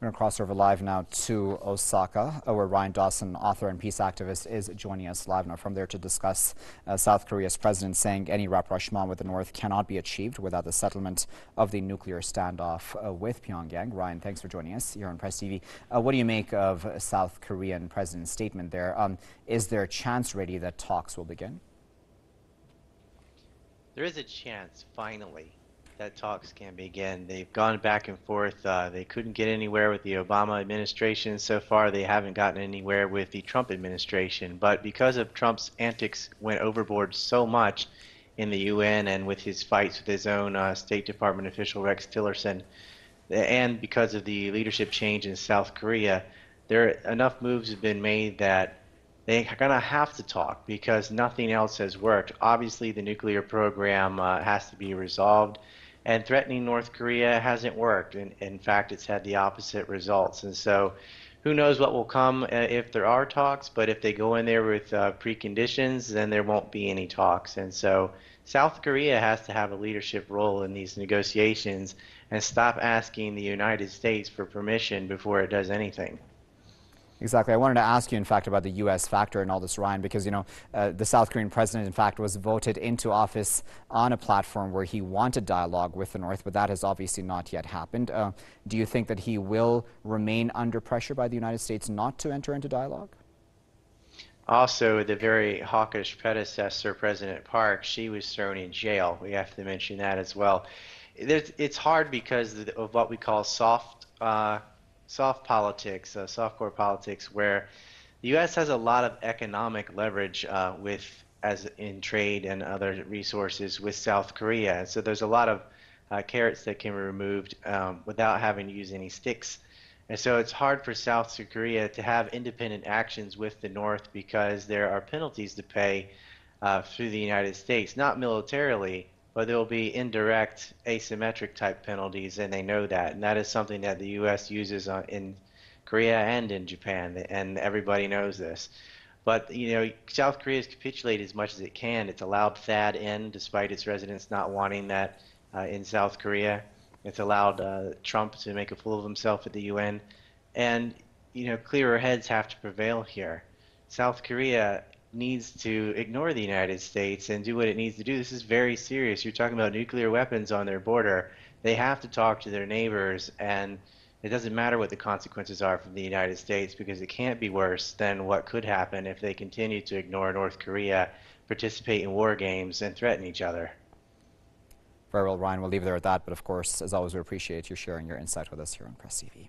We're going to cross over live now to Osaka, where Ryan Dawson, author and peace activist, is joining us live now from there to discuss South Korea's president saying any rapprochement with the North cannot be achieved without the settlement of the nuclear standoff with Pyongyang. Ryan, thanks for joining us here on Press TV. What do you make of South Korean president's statement there? Is there a chance really that talks will begin? There is a chance, finally, that talks can begin. They've gone back and forth. They couldn't get anywhere with the Obama administration. So far, they haven't gotten anywhere with the Trump administration. But because of Trump's antics went overboard so much in the UN and with his fights with his own State Department official Rex Tillerson, and because of the leadership change in South Korea, enough moves have been made that they're going to have to talk because nothing else has worked. Obviously, the nuclear program has to be resolved, and threatening North Korea hasn't worked. In fact, it's had the opposite results. And so who knows what will come if there are talks, but if they go in there with preconditions, then there won't be any talks. And so South Korea has to have a leadership role in these negotiations and stop asking the United States for permission before it does anything. Exactly. I wanted to ask you, in fact, about the U.S. factor in all this, Ryan, because, the South Korean president, in fact, was voted into office on a platform where he wanted dialogue with the North, but that has obviously not yet happened. Do you think that he will remain under pressure by the United States not to enter into dialogue? Also, the very hawkish predecessor, President Park, she was thrown in jail. We have to mention that as well. It's hard because of what we call soft politics, soft-core politics, where the U.S. has a lot of economic leverage as in trade and other resources with South Korea. And so there's a lot of carrots that can be removed without having to use any sticks. And so it's hard for South Korea to have independent actions with the North because there are penalties to pay through the United States, not militarily, but there will be indirect asymmetric type penalties, and they know that. And that is something that the U.S. uses in Korea and in Japan, and everybody knows this. But, South Korea has capitulated as much as it can. It's allowed THAAD in, despite its residents not wanting that in South Korea. It's allowed Trump to make a fool of himself at the UN. And, clearer heads have to prevail here. South Korea needs to ignore the United States and do what it needs to do. This is very serious. You're talking about nuclear weapons on their border. They have to talk to their neighbors, and it doesn't matter what the consequences are from the United States because it can't be worse than what could happen if they continue to ignore North Korea, participate in war games, and threaten each other. Very well, Ryan. We'll leave it there at that. But of course, as always, we appreciate you sharing your insight with us here on Press TV.